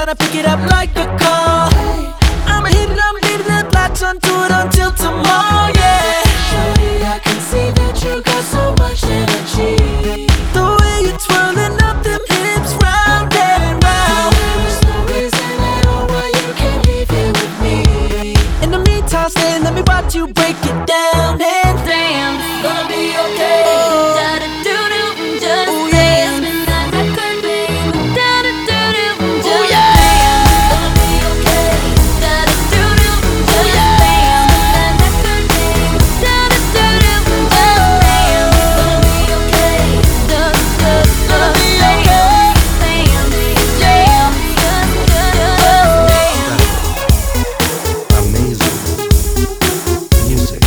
tryna pick it up like a call. I'ma hit it, I'm leaving it, latch onto it until tomorrow, yeah. Shorty, I can see that you got so much energy. The way you're twirling up them hips round and round. There is no reason at all why you can't leave here with me. In the meantime, stay, let me watch you break it down and Damn, gonna be okay. Da-da-doo-doo, just ooh, dance. yeah. Midnight record, baby. Da-da-doo-doo, just Ooh, yeah. dance. Gonna be okay. Da-da-doo-doo, just dance. Midnight record, baby. Da-da-doo-doo, just dance. Gonna be okay. Gonna be okay. Amazing music.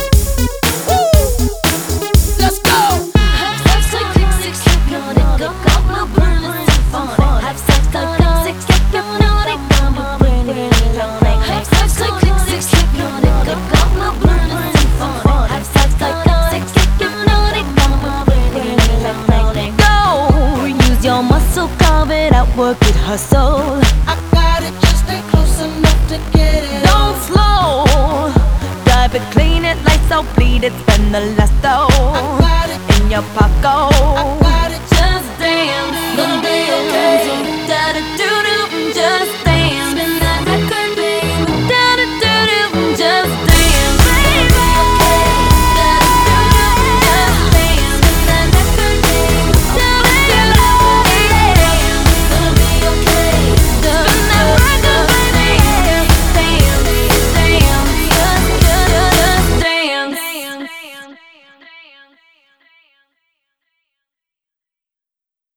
Let's go. Have sex like six, hypnotic, got my brain symphonic. Have sex like six, hypnotic, got my brain electronic. Have sex like six, hypnotic, got my brain symphonic. Have sex like six, hypnotic, got my brain electronic. Go, use your muscle, carve it out, work it, hustle. I got it, just stay close enough to get it. Don't slow, drive it, clean it, lights out, bleed it, spend the last I dough got it, in your pocket.